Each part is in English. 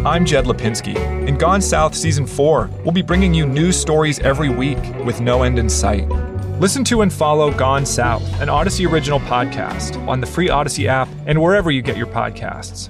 I'm Jed Lipinski. In Gone South Season 4, we'll be bringing you news stories every week with no end in sight. Listen to and follow Gone South, an Odyssey original podcast, on the free Odyssey app and wherever you get your podcasts.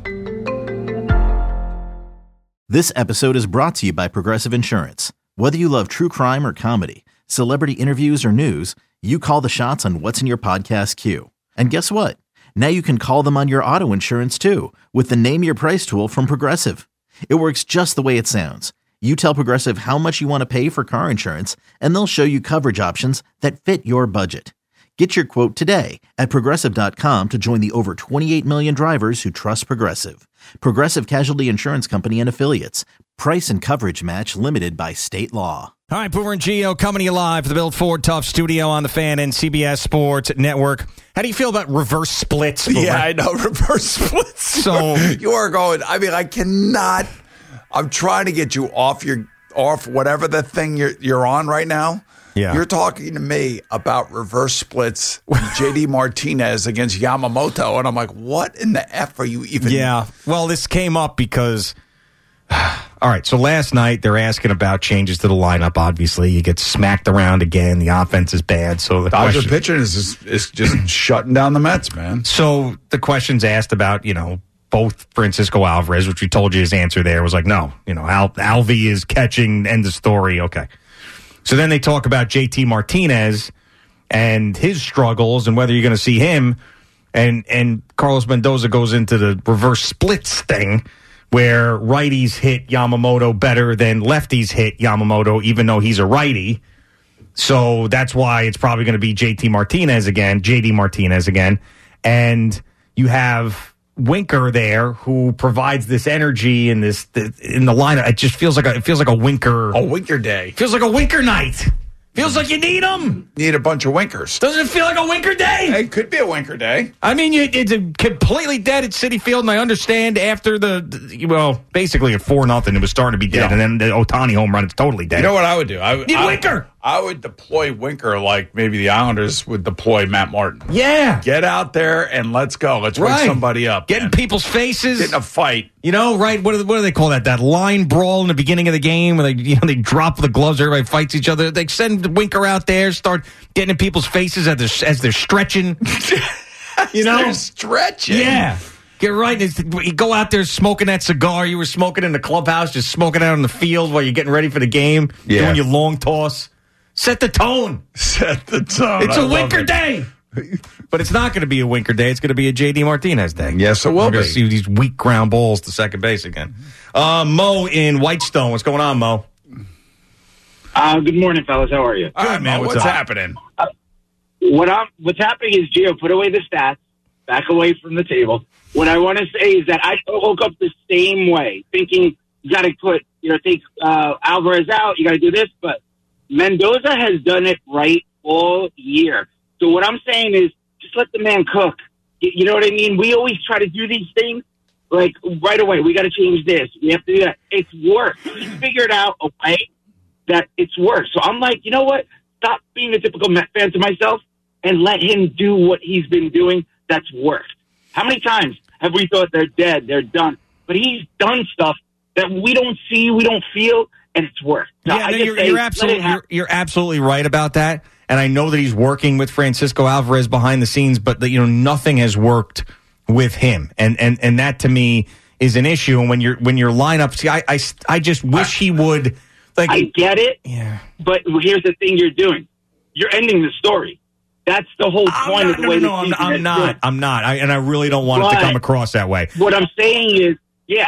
This episode is brought to you by Progressive Insurance. Whether you love true crime or comedy, celebrity interviews or news, you call the shots on what's in your podcast queue. And guess what? Now you can call them on your auto insurance too with the Name Your Price tool from Progressive. It works just the way it sounds. You tell Progressive how much you want to pay for car insurance, and they'll show you coverage options that fit your budget. Get your quote today at Progressive.com to join the over 28 million drivers who trust Progressive. Progressive Casualty Insurance Company and Affiliates. Price and coverage match limited by state law. All right, Boomer and Gio coming to you live from the Bill Ford Tough studio on the Fan and CBS Sports Network. How do you feel about reverse splits, Boomer? Yeah, I know, reverse splits. So you are going, I mean, I cannot, I'm trying to get you off whatever the thing you're on right now. Yeah. You're talking to me about reverse splits, JD Martinez against Yamamoto, and I'm like, what in the F are you even? Yeah, well, this came up because, all right, so last night they're asking about changes to the lineup. Obviously, you get smacked around again. The offense is bad. So the Dodger question, pitching is just shutting down the Mets, man. So the question's asked about, both Francisco Alvarez, which we told you his answer there was like, no, Alvy is catching, end of story. Okay. So then they talk about JT Martinez and his struggles and whether you're going to see him. And Carlos Mendoza goes into the reverse splits thing where righties hit Yamamoto better than lefties hit Yamamoto, even though he's a righty. So that's why it's probably going to be JD Martinez again. And you have Winker there who provides this energy and this in the lineup. It just feels like a Winker. A Winker day. Feels like a Winker night. Feels like you need them. Need a bunch of Winkers. Doesn't it feel like a Winker day? It could be a Winker day. I mean, it's completely dead at Citi Field, and I understand after basically at 4-0, it was starting to be dead, and then the Ohtani home run, it's totally dead. You know what I would do? Winker. I would deploy Winker like maybe the Islanders would deploy Matt Martin. Yeah. Get out there and let's go. Let's wake somebody up. Get in people's faces. Get in a fight. Right? What do they call that? That line brawl in the beginning of the game where they drop the gloves, everybody fights each other. They send Winker out there, start getting in people's faces as they're stretching. They're stretching. Yeah. Get right. You go out there smoking that cigar you were smoking in the clubhouse, just smoking out on the field while you're getting ready for the game, doing your long toss. Set the tone. Set the tone. It's a Winker day. But it's not going to be a Winker day. It's going to be a JD Martinez day. Yes, it will be. We're going to see these weak ground balls to second base again. Mo in Whitestone. What's going on, Mo? Good morning, fellas. How are you? Good, man. What's happening? What's happening is, Gio, put away the stats, back away from the table. What I want to say is that I woke up the same way, thinking you got to take Alvarez out, you got to do this, but Mendoza has done it right all year. So what I'm saying is just let the man cook. You know what I mean? We always try to do these things like right away. We got to change this. We have to do that. It's worked. He's figured out a way that it's worked. So I'm like, you know what? Stop being a typical Met fan to myself and let him do what he's been doing that's worked. How many times have we thought they're dead, they're done? But he's done stuff that we don't see, we don't feel, and it's worked. So you're absolutely right about that. And I know that he's working with Francisco Alvarez behind the scenes, but nothing has worked with him, and that to me is an issue. And when your lineup, see, I just wish he would. Like, I get it, yeah. But here's the thing: you're doing. You're ending the story. That's the whole point of the way. I'm not. And I really don't want it to come across that way. What I'm saying is,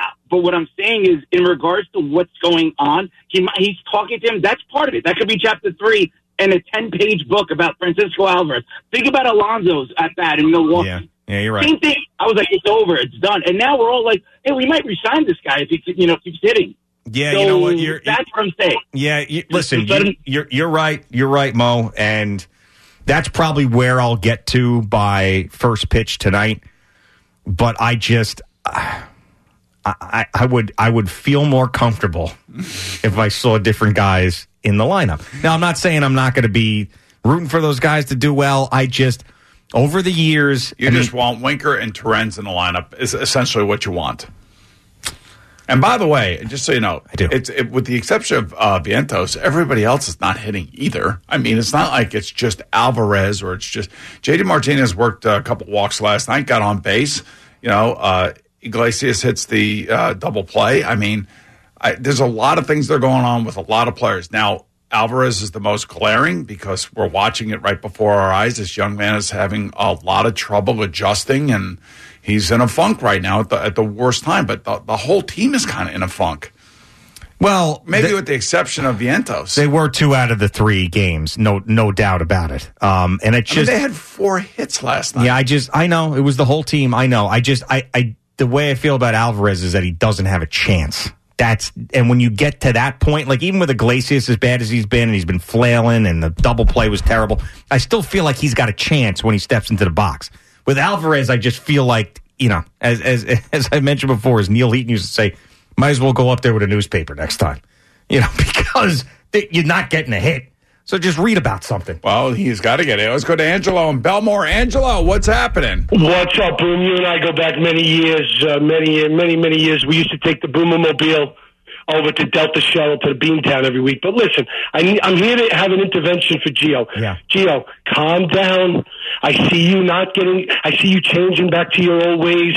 in regards to what's going on, he's talking to him. That's part of it. That could be chapter 3 in a 10-page book about Francisco Alvarez. Think about Alonso's at bat in Milwaukee. Yeah, you're right. Same thing. I was like, it's over. It's done. And now we're all like, hey, we might resign this guy if he keeps hitting. Yeah, so you know what? That's what I'm saying. Yeah, listen, you're right. You're right, Mo. And that's probably where I'll get to by first pitch tonight. But I just... I would feel more comfortable if I saw different guys in the lineup. Now, I'm not saying I'm not going to be rooting for those guys to do well. I just, over the years... You just want Winker and Torrens in the lineup is essentially what you want. And by the way, just so you know, I do. With the exception of Vientos, everybody else is not hitting either. I mean, it's not like it's just Alvarez or it's just JD Martinez worked a couple walks last night, got on base. Iglesias hits the double play. I mean, there's a lot of things that are going on with a lot of players. Now, Alvarez is the most glaring because we're watching it right before our eyes. This young man is having a lot of trouble adjusting, and he's in a funk right now at the worst time. But the whole team is kind of in a funk. Well, maybe with the exception of Vientos. They were 2 out of the 3 games, no doubt about it. And it just they had 4 hits last night. Yeah, I know it was the whole team. I know. The way I feel about Alvarez is that he doesn't have a chance. And when you get to that point, like even with Iglesias as bad as he's been, and he's been flailing, and the double play was terrible, I still feel like he's got a chance when he steps into the box. With Alvarez, I just feel like, as I mentioned before, as Neil Heaton used to say, might as well go up there with a newspaper next time, because you're not getting a hit. So just read about something. Well, he's got to get it. Let's go to Angelo in Belmore. Angelo, what's happening? What's up, Boom? You and I go back many years, many years. We used to take the Boomer-mobile over to Delta Shuttle to the Beantown every week. But listen, I'm here to have an intervention for Gio. Yeah. Gio, calm down. I see you changing back to your old ways.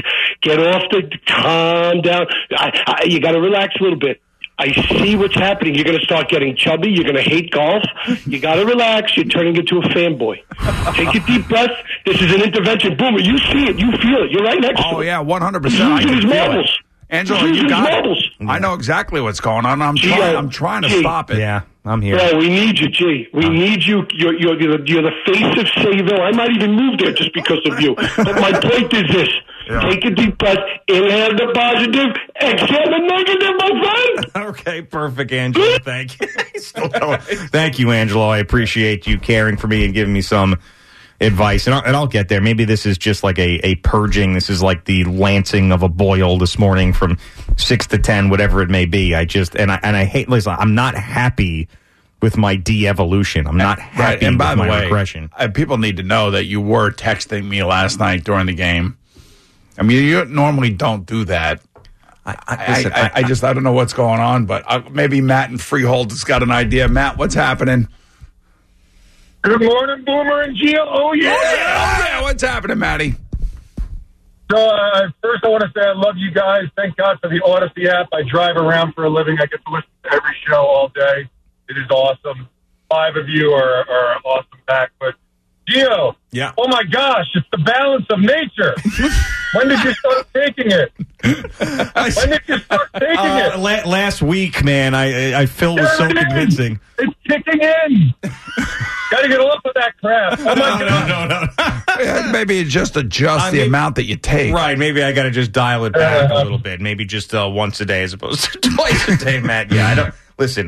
Calm down. You got to relax a little bit. I see what's happening. You're going to start getting chubby. You're going to hate golf. You got to relax. You're turning into a fanboy. Take a deep breath. This is an intervention. Boomer, you see it. You feel it. You're right next to it. Oh, yeah, 100%. He's I can his feel marbles. it. Angelo, you got it. I know exactly what's going on. I'm trying to stop it. Yeah, I'm here. Bro, we need you, G. We need you. You're the face of Sayville. I might even move there just because of you. But my point is this. Yeah. Take a deep breath. Inhale the positive. Exhale the negative, my friend. Okay, perfect, Angelo. Thank you. Thank you, Angelo. I appreciate you caring for me and giving me some advice. And I'll get there. Maybe this is just like a purging. This is like the lancing of a boil this morning from 6 to 10, whatever it may be. I hate, listen, I'm not happy with my de-evolution. I'm not happy with my regression. People need to know that you were texting me last night during the game. I mean, you normally don't do that. I don't know what's going on, but maybe Matt in Freehold has got an idea. Matt, what's happening? Good morning, Boomer and Gio. Oh, yeah. Yeah. What's happening, Matty? So, first I want to say I love you guys. Thank God for the Odyssey app. I drive around for a living. I get to listen to every show all day. It is awesome. 5 of you are an awesome pack. But, Gio, yeah. Oh, my gosh, it's the balance of nature. When did you start taking it? When did you start taking it? Last week, man. Phil was so convincing. It's kicking in. Got to get off of that crap. Oh, my God. No. Maybe just adjust the amount that you take. Right. Maybe I got to just dial it back a little bit. Maybe just once a day as opposed to twice a day, Matt. Yeah, I don't. Listen,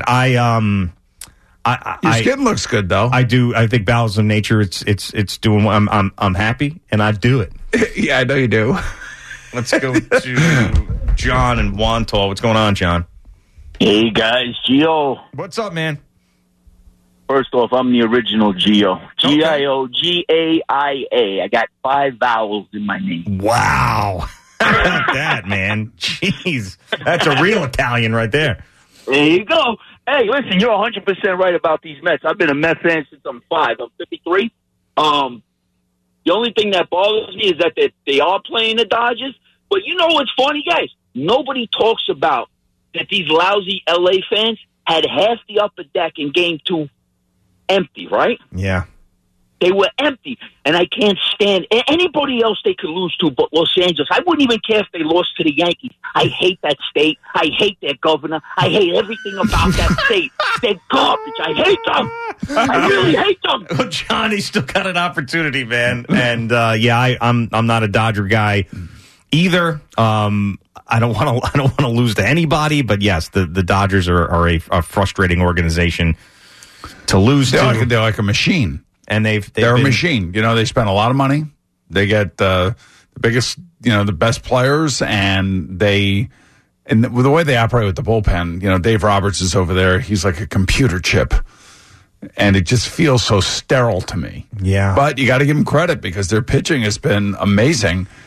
your skin looks good, though. I do. I think balance of nature. It's doing. I'm happy, and I do it. Yeah, I know you do. Let's go to John and Wantagh. What's going on, John? Hey guys, Gio. What's up, man? First off, I'm the original Gio. Gio, Gaia. I got 5 vowels in my name. Wow. How about that, man? Jeez. That's a real Italian right there. There you go. Hey, listen, you're 100% right about these Mets. I've been a Mets fan since I'm 5. I'm 53. The only thing that bothers me is that they are playing the Dodgers. But you know what's funny, guys? Nobody talks about that these lousy L.A. fans had half the upper deck in Game 2 empty, right? Yeah. They were empty, and I can't stand anybody else they could lose to but Los Angeles. I wouldn't even care if they lost to the Yankees. I hate that state. I hate their governor. I hate everything about that state. They're garbage. I hate them. I really hate them. Well, Johnny's still got an opportunity, man. And I'm not a Dodger guy either. I don't want to lose to anybody, but yes, the Dodgers are a frustrating organization to lose to. They're like a machine. And they're a machine. You know, they spend a lot of money. They get the biggest, the best players, and with the way they operate with the bullpen, Dave Roberts is over there. He's like a computer chip, and it just feels so sterile to me. Yeah. But you got to give them credit because their pitching has been amazing.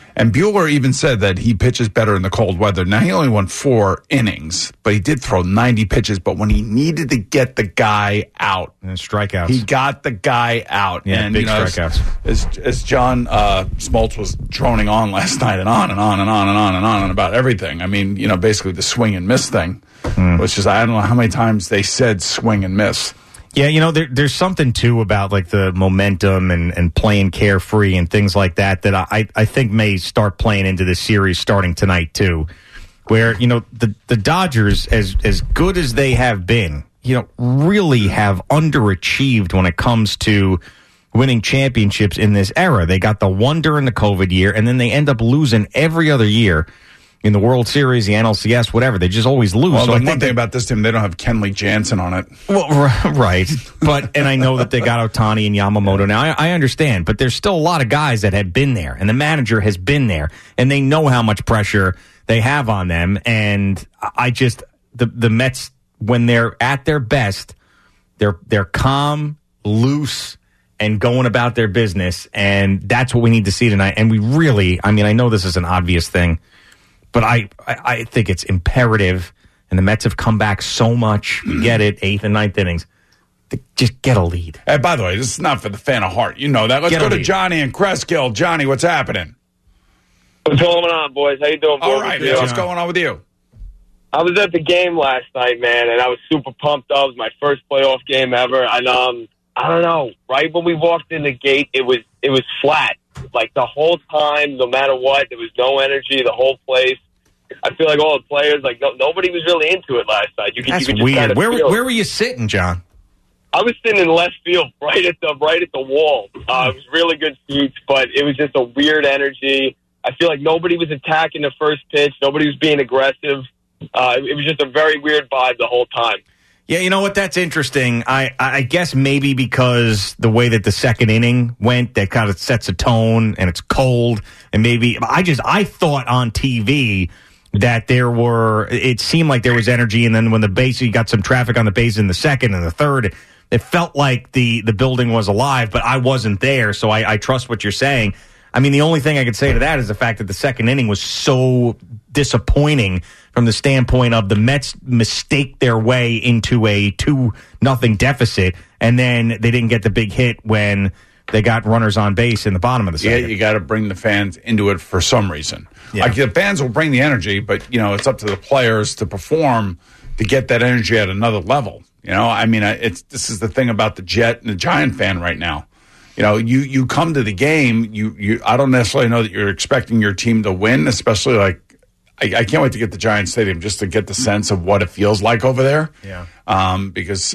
And Buehler even said that he pitches better in the cold weather. Now, he only won 4 innings, but he did throw 90 pitches. But when he needed to get the guy out, and strikeouts, he got the guy out. Yeah, and big strikeouts. As John Smoltz was droning on last night and on and on and on and on and on about everything. I mean, basically the swing and miss thing, which is, I don't know how many times they said swing and miss. Yeah, there's something, too, about like the momentum and playing carefree and things like that I think may start playing into this series starting tonight, too, where, the Dodgers, as good as they have been, really have underachieved when it comes to winning championships in this era. They got the one during the COVID year, and then they end up losing every other year. In the World Series, the NLCS, whatever, they just always lose. Well, so one thing about this team, they don't have Kenley Jansen on it. Well, right. And I know that they got Ohtani and Yamamoto now. I understand, but there's still a lot of guys that have been there, and the manager has been there, and they know how much pressure they have on them. And the Mets, when they're at their best, they're calm, loose, and going about their business, and that's what we need to see tonight. And we really, I know this is an obvious thing, but I think it's imperative, and the Mets have come back so much. We get it, 8th and 9th innings. Just get a lead. Hey, by the way, this is not for the fan of heart. You know that. Let's go to Johnny and Cresskill. Johnny, what's happening? What's going on, boys? How you doing, boys? All right, man. What's going on with you? I was at the game last night, man, and I was super pumped up. It was my first playoff game ever. And I don't know. Right when we walked in the gate, it was flat. Like the whole time, no matter what, there was no energy. The whole place. I feel like all the players, nobody was really into it last night. That's weird. Where were you sitting, John? I was sitting in left field, right at the wall. It was really good seats, but it was just a weird energy. I feel like nobody was attacking the first pitch. Nobody was being aggressive. It was just a very weird vibe the whole time. Yeah, you know what? That's interesting. I guess maybe because the way that the second inning went, that kind of sets a tone, and it's cold, and maybe I thought on TV that it seemed like there was energy, and then when you got some traffic on the base in the second and the third, it felt like the building was alive, but I wasn't there, so I trust what you're saying. The only thing I could say to that is the fact that the second inning was so disappointing from the standpoint of the Mets mistake their way into a 2-0 deficit, and then they didn't get the big hit when they got runners on base in the bottom of the second. Yeah, you got to bring the fans into it for some reason. Yeah. Like the fans will bring the energy, but it's up to the players to perform to get that energy at another level. This is the thing about the Jet and the Giant fan right now. You come to the game, I don't necessarily know that you're expecting your team to win, especially I can't wait to get to Giant Stadium just to get the sense of what it feels like over there. Yeah. Because,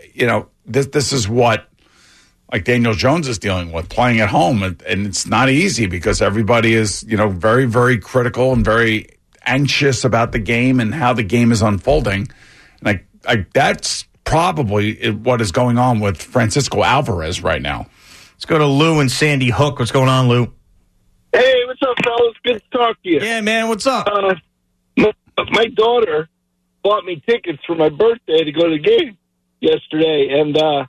this is what Daniel Jones is dealing with, playing at home. And it's not easy because everybody is, very, very critical and very anxious about the game and how the game is unfolding. And that's probably what is going on with Francisco Alvarez right now. Let's go to Lou and Sandy Hook. What's going on, Lou? Hey, what's up, fellas? Good to talk to you. Yeah, man, what's up? My daughter bought me tickets for my birthday to go to the game yesterday, and I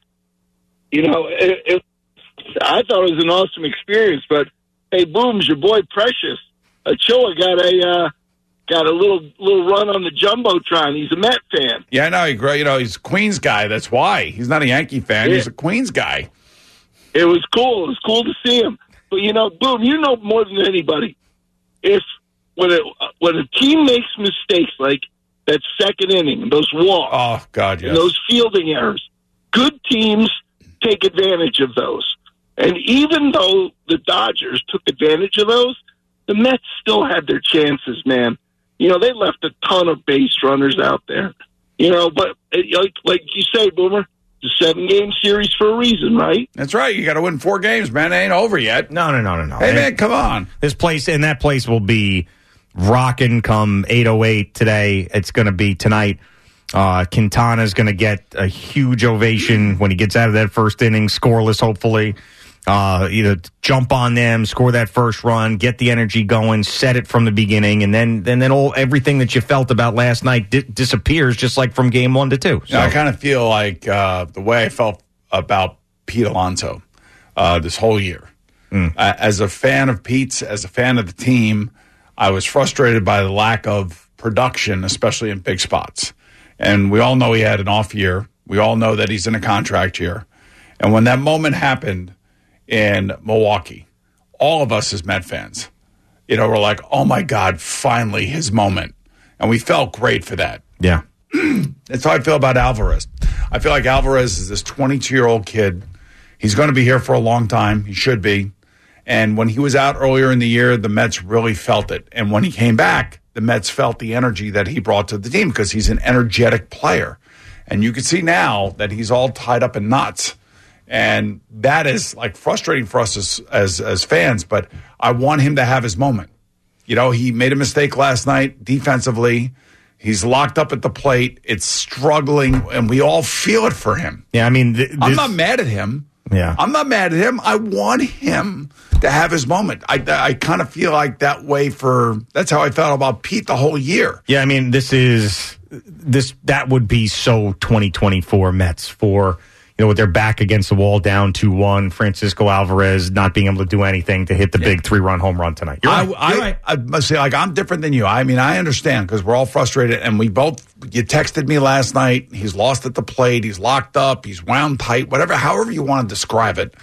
thought it was an awesome experience. But hey, Booms, your boy Precious Achilla got a little run on the jumbotron. He's a Met fan. Yeah, I know. He's a Queens guy. That's why he's not a Yankee fan. Yeah. He's a Queens guy. It was cool. It was cool to see him. But Boom, more than anybody, when a team makes mistakes like that second inning, those walks, oh God, yes, and those fielding errors, good teams take advantage of those. And even though the Dodgers took advantage of those, the Mets still had their chances, man. They left a ton of base runners out there. But like you say, Boomer, it's a 7-game series for a reason, right? That's right. You got to win 4 games, man. It ain't over yet. No. Hey, man, come on. That place will be rocking come 8:08 today. It's going to be tonight. Quintana's going to get a huge ovation when he gets out of that first inning, scoreless, hopefully. Either jump on them, score that first run, get the energy going, set it from the beginning, and then everything that you felt about last night disappears, just like from game 1 to 2. So. I kind of feel like the way I felt about Pete Alonso this whole year. As a fan of Pete's, as a fan of the team, I was frustrated by the lack of production, especially in big spots. And we all know he had an off year. We all know that he's in a contract year. And when that moment happened in Milwaukee, all of us as Met fans, we're like, oh, my God, finally his moment. And we felt great for that. Yeah. That's how I feel about Alvarez. I feel like Alvarez is this 22-year-old kid. He's going to be here for a long time. He should be. And when he was out earlier in the year, the Mets really felt it. And when he came back, the Mets felt the energy that he brought to the team because he's an energetic player. And you can see now that he's all tied up in knots. And that is like frustrating for us as fans, but I want him to have his moment. He made a mistake last night defensively. He's locked up at the plate. It's struggling, and we all feel it for him. Yeah, I mean, I'm not mad at him. Yeah, I'm not mad at him. I want him to have his moment. I kind of feel like that way that's how I felt about Pete the whole year. Yeah, I mean, that would be so 2024 Mets for, with their back against the wall down 2-1, Francisco Alvarez not being able to do anything to hit the big 3-run home run tonight. You're right. I must say, I'm different than you. I mean, I understand because we're all frustrated, and you texted me last night. He's lost at the plate. He's locked up. He's wound tight, however you want to describe it.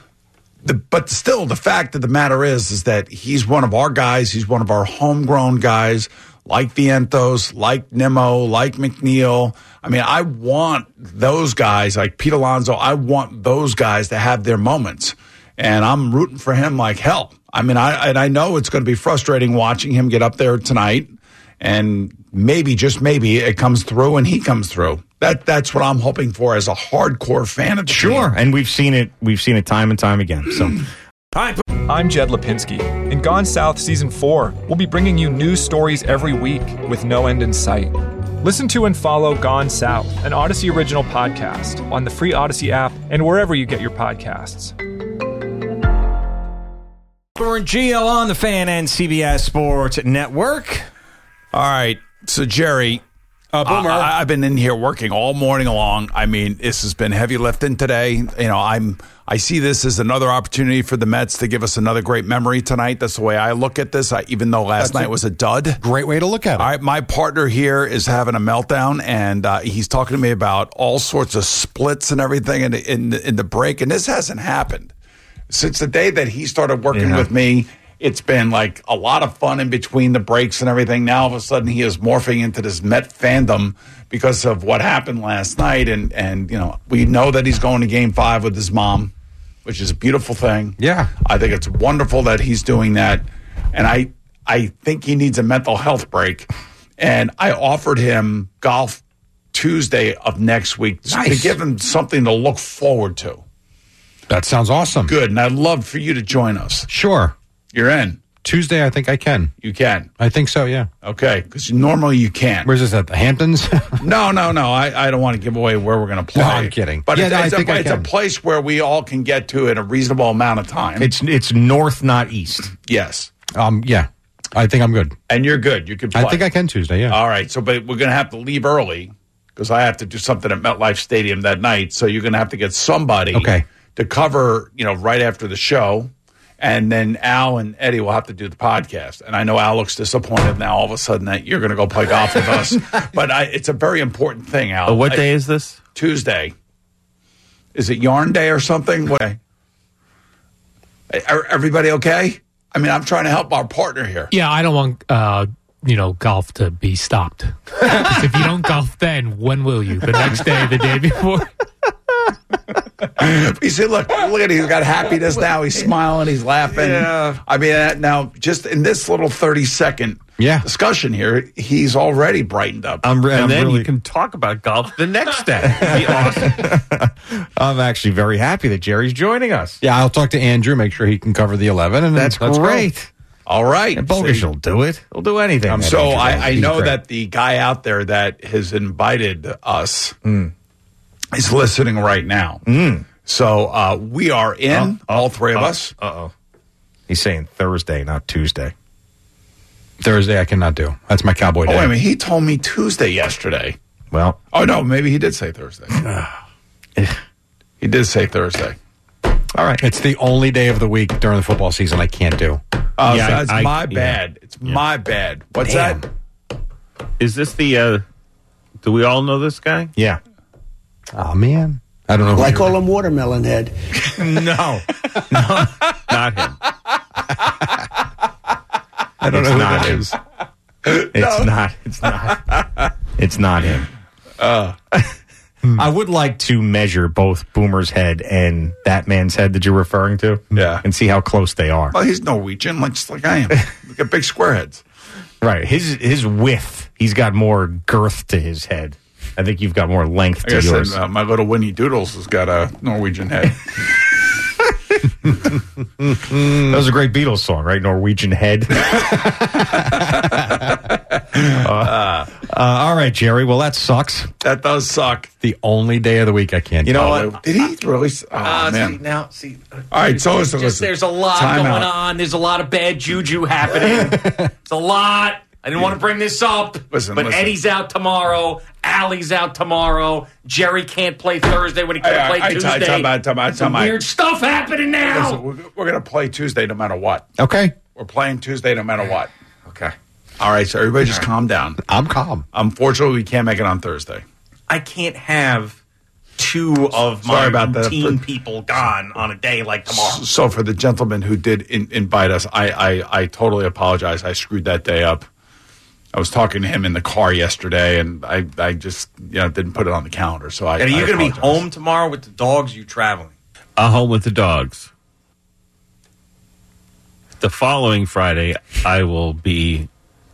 But still, the fact of the matter is that he's one of our guys. He's one of our homegrown guys, like Vientos, like Nimmo, like McNeil. I mean, I want those guys, like Pete Alonso, I want those guys to have their moments. And I'm rooting for him like hell. I mean, I know it's going to be frustrating watching him get up there tonight. And maybe, just maybe, it comes through and he comes through. That's what I'm hoping for as a hardcore fan of the team. And we've seen it time and time again. So, I'm Jed Lipinski. In Gone South Season 4, we'll be bringing you news stories every week with no end in sight. Listen to and follow Gone South, an Odyssey original podcast, on the free Odyssey app and wherever you get your podcasts. We're in GL on the Fan and CBS Sports Network. All right, so Jerry, Boomer, I've been in here working all morning long. I mean, this has been heavy lifting today. I see this as another opportunity for the Mets to give us another great memory tonight. That's the way I look at this, even though last night was a dud. Great way to look at it. All right, my partner here is having a meltdown, and he's talking to me about all sorts of splits and everything in the break, and this hasn't happened. Since the day that he started working with me, it's been like a lot of fun in between the breaks and everything. Now, all of a sudden, he is morphing into this Met fandom because of what happened last night. And we know that he's going to Game 5 with his mom, which is a beautiful thing. Yeah. I think it's wonderful that he's doing that. And I think he needs a mental health break. And I offered him golf Tuesday of next week to give him something to look forward to. That sounds awesome. Good. And I'd love for you to join us. Sure. You're in. Tuesday, I think I can. You can. I think so, yeah. Okay, because normally you can't. Where's this at, the Hamptons? No. I don't want to give away where we're going to play. No, I'm kidding. But yeah, it's a place where we all can get to in a reasonable amount of time. It's north, not east. Yes. Yeah. I think I'm good. And you're good. You can play. I think I can Tuesday, yeah. All right, but we're going to have to leave early because I have to do something at MetLife Stadium that night. So you're going to have to get somebody to cover, right after the show. And then Al and Eddie will have to do the podcast. And I know Al looks disappointed now all of a sudden that you're going to go play golf with us. But it's a very important thing, Al. What day is this? Tuesday. Is it Yarn Day or something? What? Everybody okay? I mean, I'm trying to help our partner here. Yeah, I don't want, golf to be stopped. If you don't golf then, when will you? The next day, the day before? You see, look at him. He's got happiness now. He's smiling. He's laughing. Yeah. I mean, now, just in this little 30-second discussion here, he's already brightened up. And then you can talk about golf the next day. It'd be awesome. I'm actually very happy that Jerry's joining us. Yeah, I'll talk to Andrew, make sure he can cover the 11. And that's great. All right. And Bogus will do it. He'll do anything. So I know that the guy out there that has invited us is listening right now. So we are in, all three of us. Uh-oh. He's saying Thursday, not Tuesday. Thursday I cannot do. That's my cowboy day. Oh, wait a minute. He told me Tuesday yesterday. Well. Oh, no. Maybe he did say Thursday. He did say Thursday. All right. It's the only day of the week during the football season I can't do. Oh, so that's my bad. It's my bad. What's that? Is this the, do we all know this guy? Yeah. Oh, man. I don't know. Well, I call him Watermelon Head. No, not him. I don't know who that is. It's not him. I would like to measure both Boomer's head and that man's head that you're referring to. Yeah. And see how close they are. Well, he's Norwegian, just like I am. Look at big square heads. Right. His width, he's got more girth to his head. I think you've got more length to yours. My little Winnie Doodles has got a Norwegian head. That was a great Beatles song, right? Norwegian Head. All right, Jerry. Well, that sucks. That does suck. The only day of the week I can't. You know what? Did he really? Oh, man. All right, so listen. There's a lot going on. There's a lot of bad juju happening. It's a lot. I didn't want to bring this up, but Eddie's out tomorrow. Allie's out tomorrow. Jerry can't play Thursday when he could have played Tuesday. Some weird stuff happening now. Listen, we're going to play Tuesday no matter what. Okay. We're playing Tuesday no matter what. Okay. All right, so everybody just calm down. I'm calm. Unfortunately, we can't make it on Thursday. I can't have two of my routine people gone on a day like tomorrow. So for the gentleman who did invite us, I totally apologize. I screwed that day up. I was talking to him in the car yesterday, and I just didn't put it on the calendar. So Are you going to be home tomorrow with the dogs? Or you traveling? Home with the dogs. The following Friday, I will be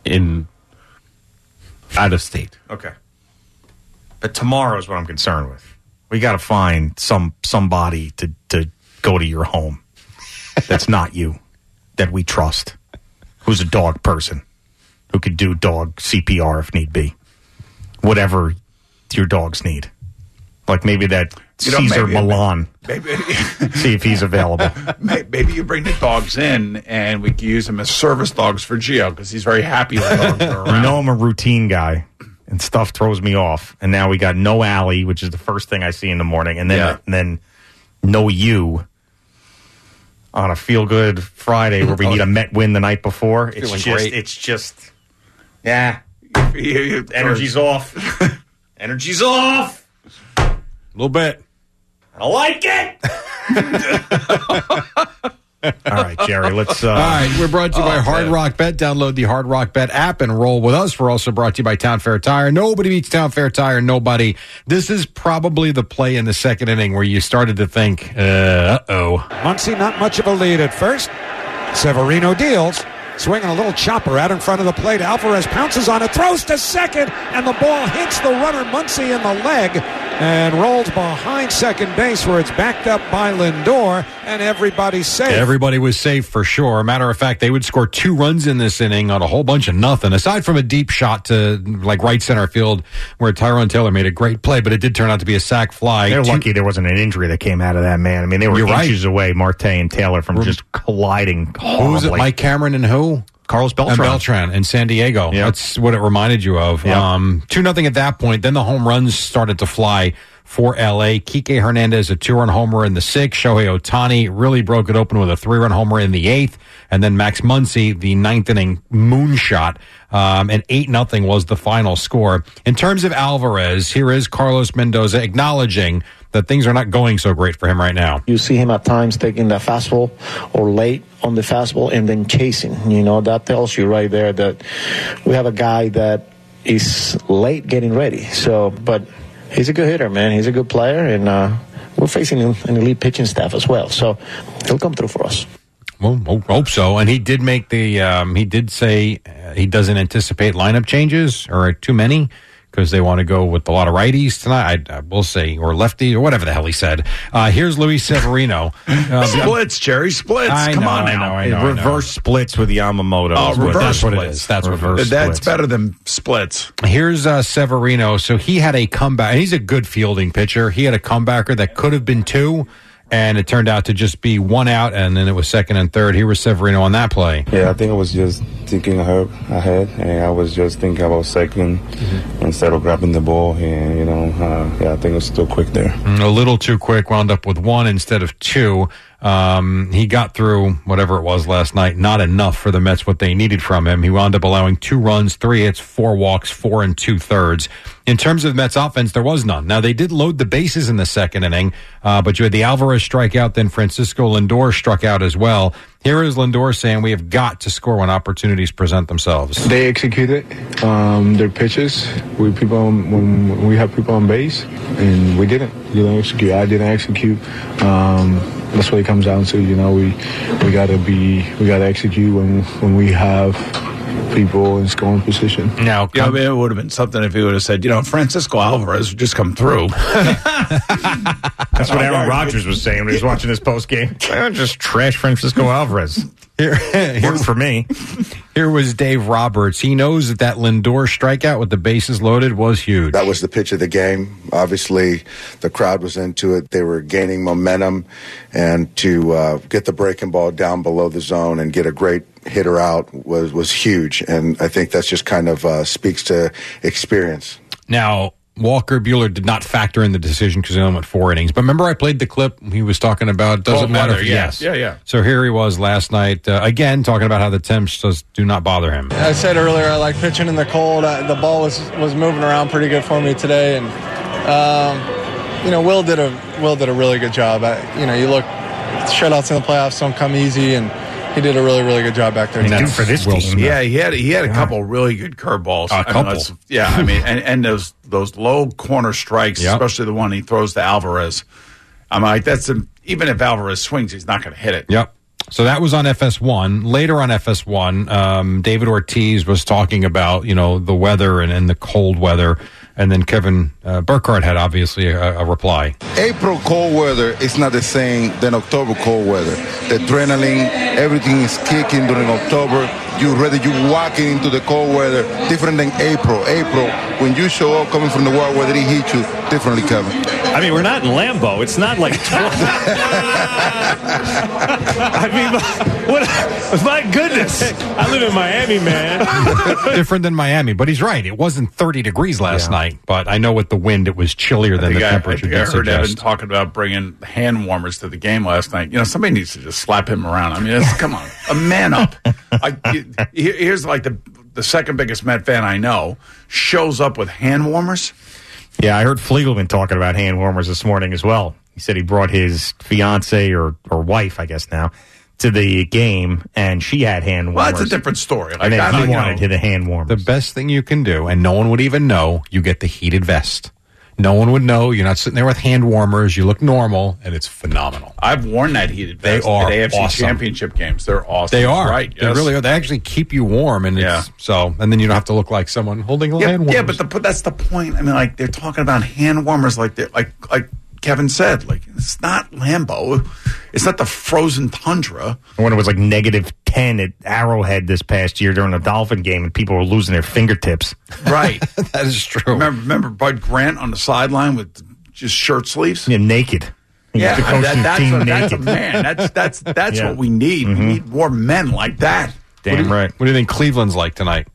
out of state. Okay. But tomorrow is what I'm concerned with. We got to find somebody to go to your home that's not you, that we trust, who's a dog person, who could do dog CPR if need be. Whatever your dogs need. Like maybe that Caesar Milan. Maybe. See if he's available. Maybe you bring the dogs in and we can use them as service dogs for Gio because he's very happy when dogs are around. You know I'm a routine guy and stuff throws me off. And now we got no Allie, which is the first thing I see in the morning. And then no you on a feel-good Friday where we need a Met win the night before. It's just, yeah. Energy's off. Energy's off. A little bit. I don't like it. All right, Jerry, let's... All right, we're brought to you by Hard Rock Bet. Download the Hard Rock Bet app and roll with us. We're also brought to you by Town Fair Tire. Nobody beats Town Fair Tire. Nobody. This is probably the play in the second inning where you started to think, Muncy not much of a lead at first. Severino deals. Swinging a little chopper out in front of the plate. Alvarez pounces on it, throws to second, and the ball hits the runner Muncy in the leg and rolls behind second base where it's backed up by Lindor, and everybody's safe. Everybody was safe for sure. Matter of fact, they would score 2 runs in this inning on a whole bunch of nothing, aside from a deep shot to like right center field where Tyrone Taylor made a great play, but it did turn out to be a sac fly. They're lucky there wasn't an injury that came out of that, man. I mean, they were inches away, Marte and Taylor, from just colliding horribly. Who was it, Mike Cameron and who? Carlos Beltran. And Beltran in San Diego. Yep. That's what it reminded you of. Yep. 2-0 at that point. Then the home runs started to fly for L.A. Kike Hernandez, a 2-run homer in the 6th. Shohei Ohtani really broke it open with a 3-run homer in the 8th. And then Max Muncy, the 9th inning moonshot. And 8-0 was the final score. In terms of Alvarez, here is Carlos Mendoza acknowledging that things are not going so great for him right now. You see him at times taking the fastball or late on the fastball and then chasing. That tells you right there that we have a guy that is late getting ready. But he's a good hitter, man. He's a good player, and we're facing an elite pitching staff as well. So he'll come through for us. Well, hope so. And he did make he did say he doesn't anticipate lineup changes or too many, because they want to go with a lot of righties tonight. We'll say, or lefty, or whatever the hell he said. Here's Luis Severino. Splits, Jerry, splits. Come on now. I know. Reverse splits with Yamamoto. That's what it is. That's reverse That's splits. better than splits. Here's Severino. So he had a comeback, and he's a good fielding pitcher. He had a comebacker that could have been 2, and it turned out to just be one out, and then it was second and third. Here was Severino on that play. Yeah, I think I was just thinking ahead, and I was just thinking about second instead of grabbing the ball, and, I think it was still quick there. A little too quick, wound up with one instead of two. He got through whatever it was last night, not enough for the Mets what they needed from him. He wound up allowing 2 runs, 3 hits, 4 walks, 4 2/3. In terms of Mets offense, there was none. Now, they did load the bases in the second inning, but you had the Alvarez strikeout, then Francisco Lindor struck out as well. Here is Lindor saying we have got to score when opportunities present themselves. They executed their pitches when we have people on base, and we didn't. Execute. I didn't execute. That's what it comes down to. We gotta execute when we have people in scoring position. Now, it would have been something if he would have said, Francisco Alvarez would just come through. That's what Aaron Rodgers was saying when he was watching this post game. Just trash Francisco Alvarez. Worked for me. Here was Dave Roberts. He knows that Lindor strikeout with the bases loaded was huge. That was the pitch of the game. Obviously, the crowd was into it. They were gaining momentum, and to get the breaking ball down below the zone and get a great hitter out was huge. And I think that's just kind of speaks to experience. Now, Walker Buehler did not factor in the decision because he only went 4 innings. But remember I played the clip he was talking about, doesn't matter. Weather, yes. Yeah. So here he was last night, again, talking about how the temps do not bother him. I said earlier I like pitching in the cold. The ball was moving around pretty good for me today. And, Will did a really good job. You look, shutouts in the playoffs don't come easy, and he did a really, really good job back there. Due for this team. Yeah, he had a couple really good curveballs. And those low corner strikes, especially the one he throws to Alvarez. I'm like, even if Alvarez swings, he's not going to hit it. Yep. So that was on FS1. Later on FS1, David Ortiz was talking about, the weather and the cold weather. And then Kevin Burkhardt had obviously a reply. April cold weather is not the same than October cold weather. The adrenaline, everything is kicking during October. You're walking into the cold weather, different than April. April, when you show up coming from the warm weather, it hits you differently, Kevin. I mean, we're not in Lambeau. It's not like 12. My goodness. I live in Miami, man. Different than Miami, but he's right. It wasn't 30 degrees last night, but I know with the wind it was chillier than the temperature. I heard Evan talking about bringing hand warmers to the game last night. Somebody needs to just slap him around. I mean, come on, a man up. Here's like the second biggest Met fan I know shows up with hand warmers. Yeah, I heard Fliegelman talking about hand warmers this morning as well. He said he brought his fiance or wife, I guess now, to the game, and she had hand warmers. Well, that's a different story. And then he wanted to the hand warmers. The best thing you can do, and no one would even know, you get the heated vest. No one would know. You're not sitting there with hand warmers. You look normal, and it's phenomenal. I've worn that heated vest. They are at AFC awesome. Championship games. They're awesome. They are. Right. They really are. They actually keep you warm, and and then you don't have to look like someone holding a hand warmer. Yeah, but that's the point. I mean, like they're talking about hand warmers, like Kevin said, like it's not Lambeau. It's not the frozen tundra. When it was like -10 at Arrowhead this past year during the Dolphin game, and people were losing their fingertips. Right. That is true. Remember Bud Grant on the sideline with just shirt sleeves? Yeah, naked. Yeah, that's a man. That's what we need. We need more men like that. Damn right. What do you think Cleveland's like tonight?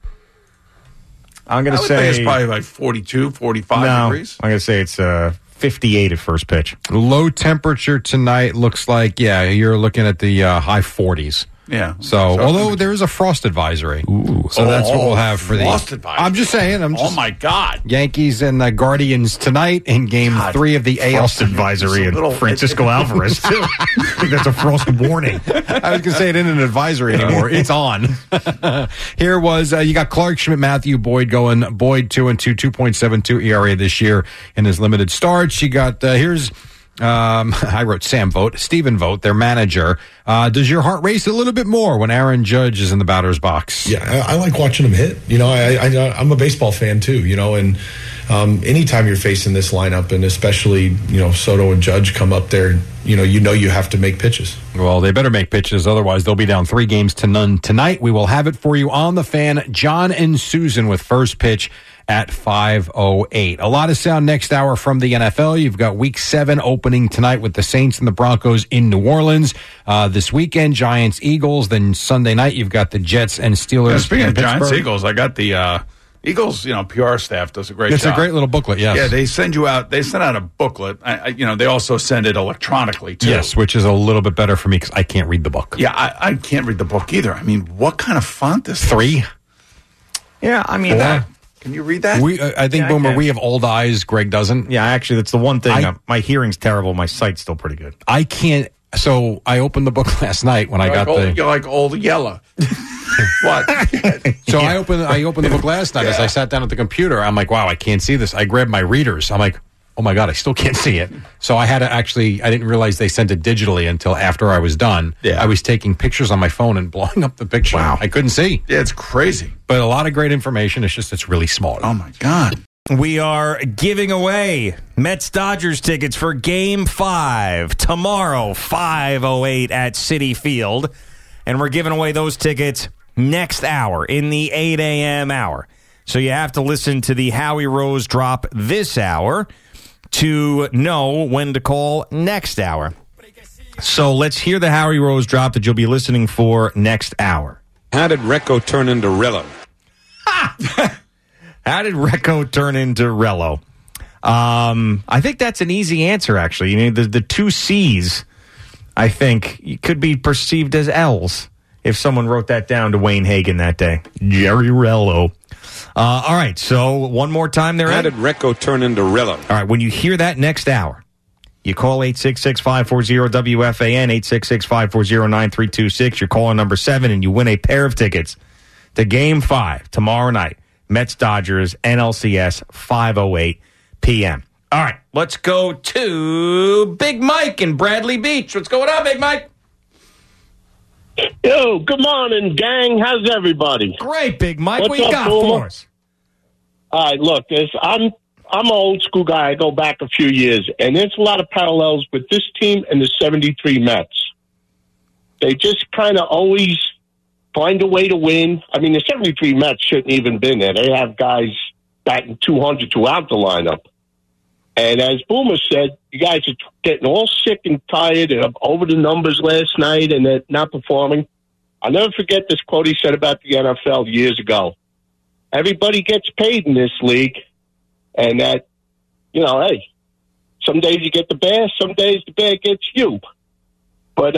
I'm going to say think it's probably like 42, 45 degrees. I'm going to say it's 58 at first pitch. Low temperature tonight looks like, you're looking at the high 40s. Yeah. So although there is a frost advisory. So that's what we'll have for the frost advisory. I'm just saying. Oh, my God. Yankees and Guardians tonight in Game 3 of the AL Frost advisory and Francisco Alvarez, too. I think that's a frost warning. I was going to say it isn't an advisory anymore. It's on. Here was, you got Clark Schmidt, Matthew Boyd going. Boyd 2-2, 2.72 ERA this year in his limited starts. You got, here's... I wrote Sam Vogt, Stephen Vogt, their manager. Does your heart race a little bit more when Aaron Judge is in the batter's box? Yeah, I like watching him hit. I'm a baseball fan too, and anytime you're facing this lineup, and especially, Soto and Judge come up there, you have to make pitches. Well, they better make pitches, otherwise they'll be down 3-0 tonight. We will have it for you on the Fan. John and Susan with first pitch at 5:08. A lot of sound next hour from the NFL. You've got Week 7 opening tonight with the Saints and the Broncos in New Orleans. This weekend, Giants, Eagles. Then Sunday night, you've got the Jets and Steelers. Yeah, speaking of Giants, Pittsburgh. Eagles, I got the Eagles, PR staff does a great job. It's a great little booklet, yes. Yeah, they send out a booklet. They also send it electronically, too. Yes, which is a little bit better for me because I can't read the book. Yeah, I can't read the book either. I mean, what kind of font is 3? Yeah, I mean, 4? Can you read that? I think, Boomer, we have old eyes. Greg doesn't. Yeah, actually, that's the one thing. My hearing's terrible. My sight's still pretty good. I can't. So I opened the book last night when You're like old yellow. What? So I opened the book last night as I sat down at the computer. I'm like, wow, I can't see this. I grabbed my readers. I'm like, oh my God, I still can't see it. So I had to I didn't realize they sent it digitally until after I was done. Yeah. I was taking pictures on my phone and blowing up the picture. Wow. I couldn't see. Yeah, it's crazy. But a lot of great information. It's really small. Oh my God. We are giving away Mets-Dodgers tickets for Game 5 tomorrow, 5:08 at Citi Field. And we're giving away those tickets next hour in the 8 a.m. hour. So you have to listen to the Howie Rose drop this hour to know when to call next hour. So let's hear the Howie Rose drop that you'll be listening for next hour. How did Recco turn into Rello? How did Recco turn into Rello? I think that's an easy answer, actually. The two C's, I think, could be perceived as L's if someone wrote that down to Wayne Hagen that day. Jerry Rello. All right, so one more time there. How did Recco turn into Rello? All right, when you hear that next hour, you call 866-540-WFAN, 866-540-9326. You're calling number 7, and you win a pair of tickets to Game 5 tomorrow night. Mets-Dodgers, NLCS, 5:08 p.m. All right, let's go to Big Mike in Bradley Beach. What's going on, Big Mike? Yo, good morning, gang. How's everybody? Great, Big Mike. What's what you up, got Boomer? for us? All right, look, I'm an old school guy. I go back a few years, and there's a lot of parallels with this team and the 73 Mets. They just kind of always find a way to win. I mean, the 73 Mets shouldn't even been there. They have guys batting 200 throughout the lineup. And as Boomer said, you guys are getting all sick and tired and over the numbers last night and they're not performing. I'll never forget this quote he said about the NFL years ago. Everybody gets paid in this league, and that, hey, some days you get the bear, some days the bear gets you. But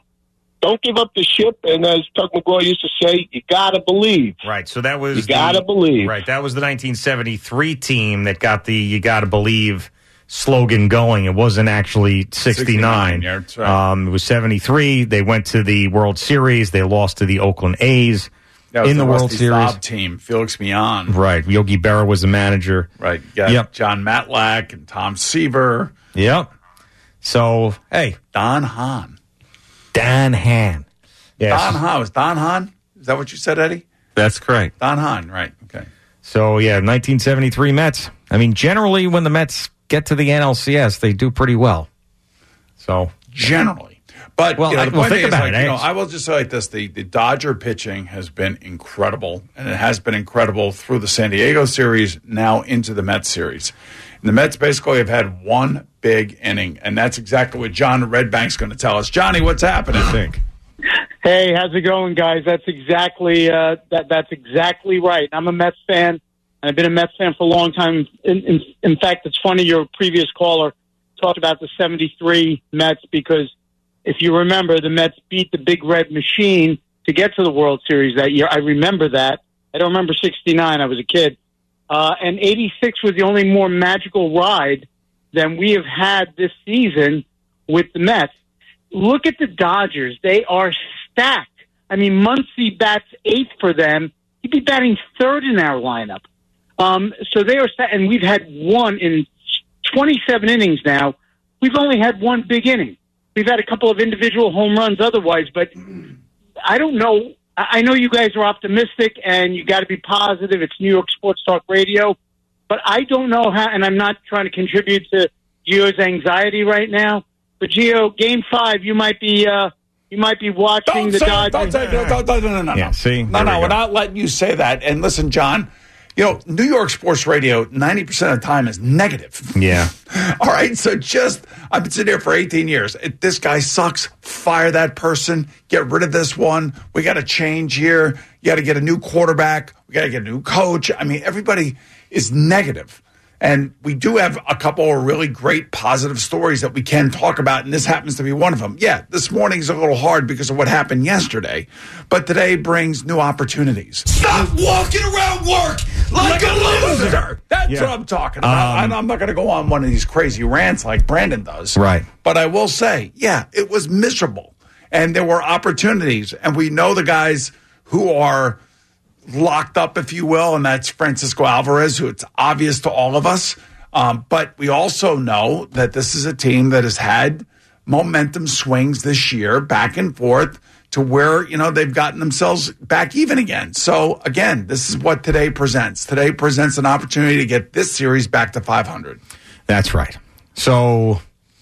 don't give up the ship, and as Tuck McGraw used to say, you gotta believe. Right, so that was you gotta believe. Right, that was the 1973 team that got the "You Gotta Believe" slogan going. It wasn't actually 69. Yeah, that's right. It was 73. They went to the World Series. They lost to the Oakland A's in the World Series. Bob team, Felix Mian. Right, Yogi Berra was the manager. Right, you got John Matlack and Tom Seaver. Yep. So, hey. Don Hahn. Don Hahn. Yes. Don Hahn. Was Don Hahn? Is that what you said, Eddie? That's correct. Don Hahn, right. Okay. So, 1973 Mets. I mean, generally when the Mets get to the NLCS, they do pretty well. So, generally. But, well, the point think is, about it. I will just say like this. The Dodger pitching has been incredible, and it has been incredible through the San Diego series, now into the Mets series. And the Mets basically have had one big inning, and that's exactly what John Redbank's going to tell us. Johnny, what's happening? I think. Hey, how's it going, guys? That's exactly that's exactly right. I'm a Mets fan, and I've been a Mets fan for a long time. In fact, it's funny your previous caller talked about the 73 Mets because if you remember, the Mets beat the Big Red Machine to get to the World Series that year. I remember that. I don't remember 69. I was a kid. And 86 was the only more magical ride than we have had this season with the Mets. Look at the Dodgers. They are stacked. I mean, Muncy bats 8th for them. He'd be batting 3rd in our lineup. So they are stacked. And we've had one in 27 innings now. We've only had one big inning. We've had a couple of individual home runs otherwise, but I don't know. I know you guys are optimistic and you got to be positive. It's New York Sports Talk Radio, but I don't know how, and I'm not trying to contribute to Gio's anxiety right now, but Gio, Game 5, you might be watching the Dodgers. No. Yeah, see? No, we're not letting you say that. And listen, John, You know, New York sports radio, 90% of the time is negative. Yeah. All right. So I've been sitting here for 18 years. This guy sucks. Fire that person. Get rid of this one. We got to change here. You got to get a new quarterback. We got to get a new coach. I mean, everybody is negative. And we do have a couple of really great positive stories that we can talk about, and this happens to be one of them. Yeah, this morning's a little hard because of what happened yesterday, but today brings new opportunities. Stop walking around work like a loser! That's what I'm talking about. I'm not going to go on one of these crazy rants like Brandon does. Right. But I will say, yeah, it was miserable, and there were opportunities, and we know the guys who are locked up, if you will, and that's Francisco Alvarez, who it's obvious to all of us. But we also know that this is a team that has had momentum swings this year back and forth to where, you know, they've gotten themselves back even again. So, again, this is what today presents. Today presents an opportunity to get this series back to 500. That's right. So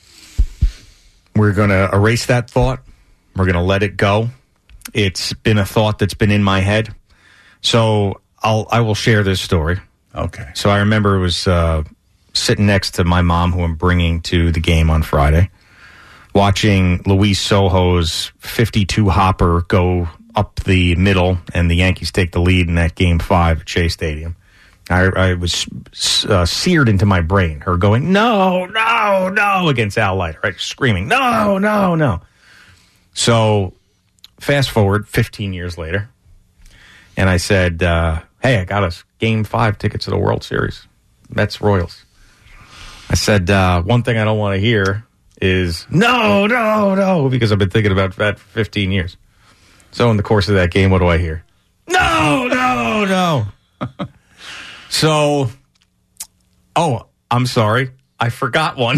we're going to erase that thought. We're going to let it go. It's been a thought that's been in my head. So I will share this story. Okay. So I remember it was sitting next to my mom, who I'm bringing to the game on Friday, watching Luis Sojo's 52 hopper go up the middle, and the Yankees take the lead in that Game 5 at Shea Stadium. I was seared into my brain, her going, no, no, no, against Al Leiter, right? Screaming, no, no, no. So fast forward 15 years later. And I said, hey, I got us Game 5 tickets to the World Series, Mets-Royals. I said, one thing I don't want to hear is, no, no, no, because I've been thinking about that for 15 years. So in the course of that game, what do I hear? No, no, no. So, I'm sorry. I forgot one.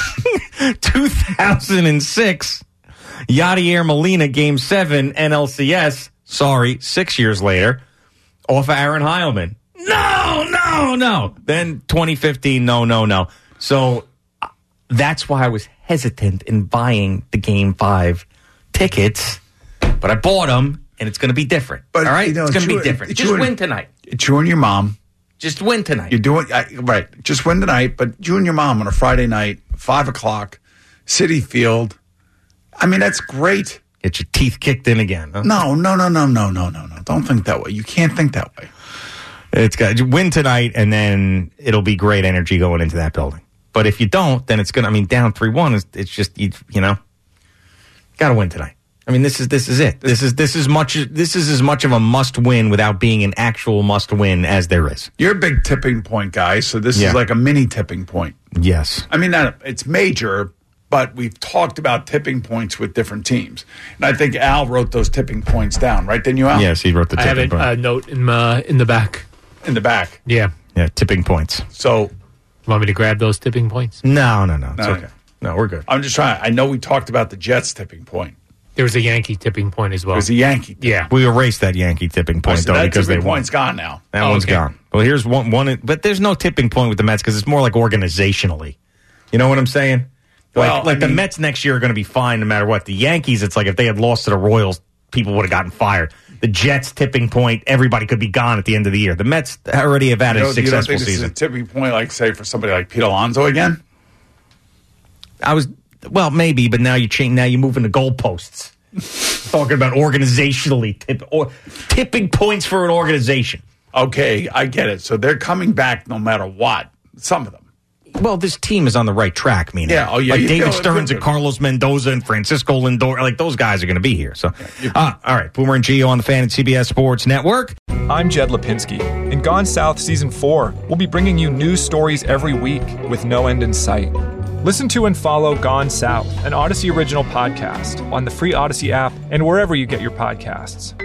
2006, Yadier Molina, Game 7, NLCS. Sorry, 6 years later, off of Aaron Heilman. No, no, no. Then 2015, no, no, no. So that's why I was hesitant in buying the Game 5 tickets, but I bought them, and it's going to be different. But, all right? You know, it's going to be different. Just win tonight. It's you and your mom. Just win tonight. You're doing right. Just win tonight, but you and your mom on a Friday night, 5 o'clock, Citi Field. I mean, that's great. Get your teeth kicked in again. Huh? No. Don't think that way. You can't think that way. It's got to win tonight, and then it'll be great energy going into that building. But if you don't, then it's going to, I mean, down 3-1, it's just, you know, got to win tonight. I mean, this is it. This is as much of a must win without being an actual must win as there is. You're a big tipping point guy, so this is like a mini tipping point. Yes. I mean, it's major, but we've talked about tipping points with different teams. And I think Al wrote those tipping points down, right? Didn't you, Al? Yes, he wrote the tipping point. I have a note in the back. In the back? Yeah. Yeah, tipping points. So, want me to grab those tipping points? No. It's okay. No, we're good. I'm just trying. I know we talked about the Jets tipping point. There was a Yankee tipping point as well. There's a Yankee. Yeah. We erased that Yankee tipping point, though, because they won. That point's gone now. That one's gone. Well, here's one, but there's no tipping point with the Mets because it's more like organizationally. You know what I'm saying? Like the Mets next year are going to be fine no matter what. The Yankees, it's like if they had lost to the Royals, people would have gotten fired. The Jets tipping point, everybody could be gone at the end of the year. The Mets already have had a successful you don't think season. This is a tipping point, like, say, for somebody like Pete Alonso again? Well, maybe, but now you change. Now you move into goalposts. Talking about organizationally tipping points for an organization. Okay, I get it. So they're coming back no matter what. Some of them. Well, this team is on the right track, meaning. Yeah, like David Stearns and Carlos Mendoza and Francisco Lindor, like those guys are going to be here. So, all right, Boomer and Gio on the Fan at CBS Sports Network. I'm Jed Lipinski. In Gone South Season 4, we'll be bringing you news stories every week with no end in sight. Listen to and follow Gone South, an Odyssey original podcast, on the free Odyssey app and wherever you get your podcasts.